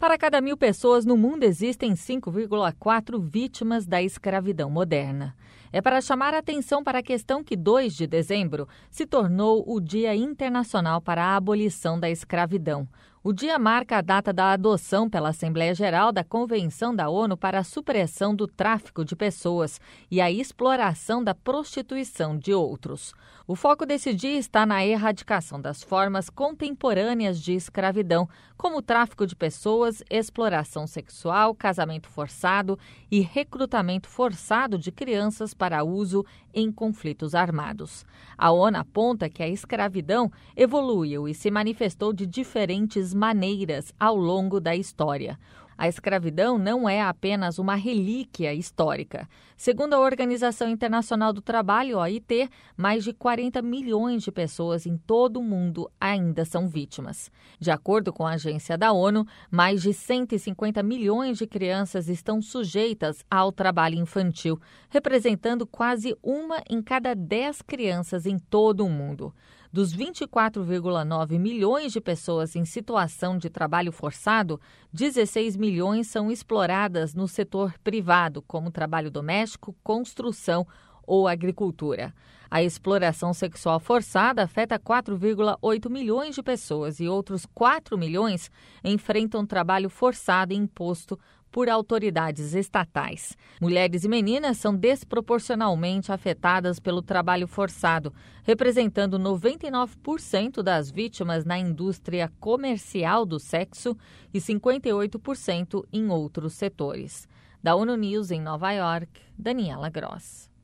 Para cada 1.000 pessoas no mundo, existem 5,4 vítimas da escravidão moderna. É para chamar a atenção para a questão que 2 de dezembro se tornou o Dia Internacional para a Abolição da Escravidão. O dia marca a data da adoção pela Assembleia Geral da Convenção da ONU para a Supressão do Tráfico de Pessoas e a Exploração da Prostituição de outros. O foco desse dia está na erradicação das formas contemporâneas de escravidão, como o tráfico de pessoas, exploração sexual, casamento forçado e recrutamento forçado de crianças para uso em conflitos armados. A ONU aponta que a escravidão evoluiu e se manifestou de diferentes maneiras ao longo da história. A escravidão não é apenas uma relíquia histórica. Segundo a Organização Internacional do Trabalho, OIT, mais de 40 milhões de pessoas em todo o mundo ainda são vítimas. De acordo com a agência da ONU, mais de 150 milhões de crianças estão sujeitas ao trabalho infantil, representando quase 1 em cada 10 crianças em todo o mundo. Dos 24,9 milhões de pessoas em situação de trabalho forçado, 16 milhões são exploradas no setor privado, como trabalho doméstico, construção ou agricultura. A exploração sexual forçada afeta 4,8 milhões de pessoas e outros 4 milhões enfrentam trabalho forçado imposto por autoridades estatais. Mulheres e meninas são desproporcionalmente afetadas pelo trabalho forçado, representando 99% das vítimas na indústria comercial do sexo e 58% em outros setores. Da ONU News em Nova York, Daniela Gross.